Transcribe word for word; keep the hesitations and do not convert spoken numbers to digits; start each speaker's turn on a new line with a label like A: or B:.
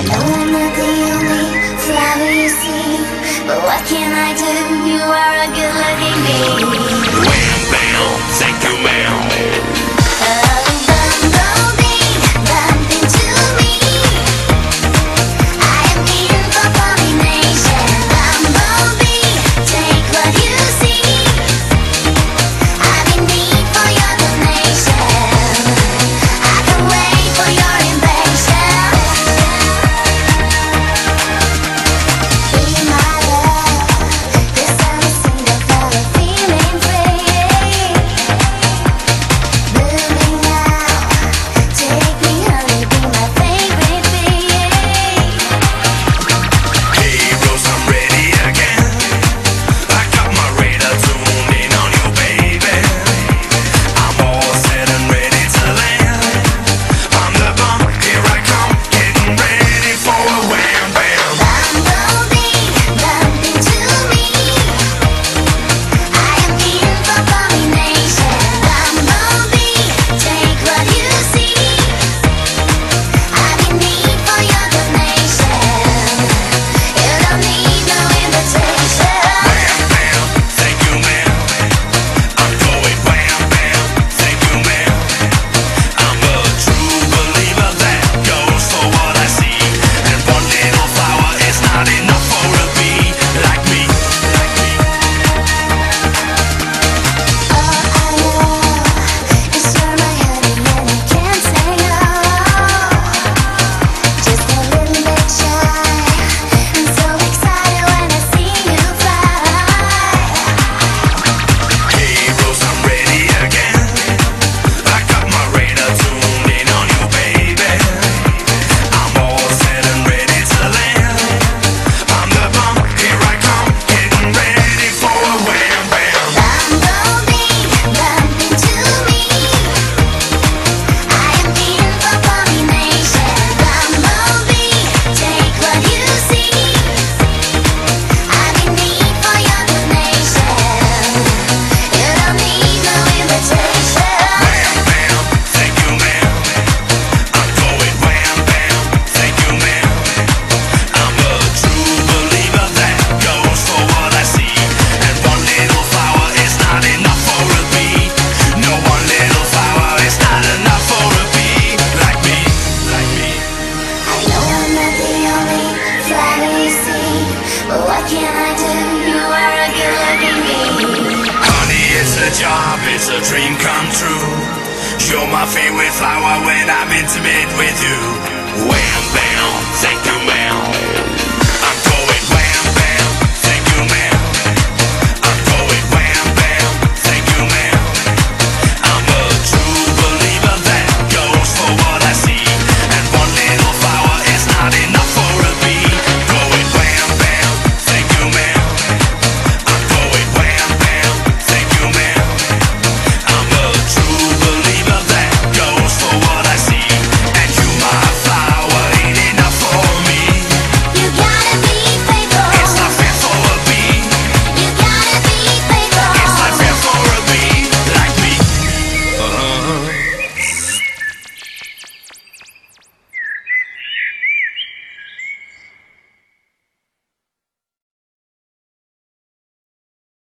A: know I'm not the only flower you see, but what can I do? You are a good-looking bee.
B: Wham, bam, thank you, ma'am.
C: Job, it's a dream come true. You're my favorite flower when I'm intimate with you. Wham, bam, thank you, ma'am.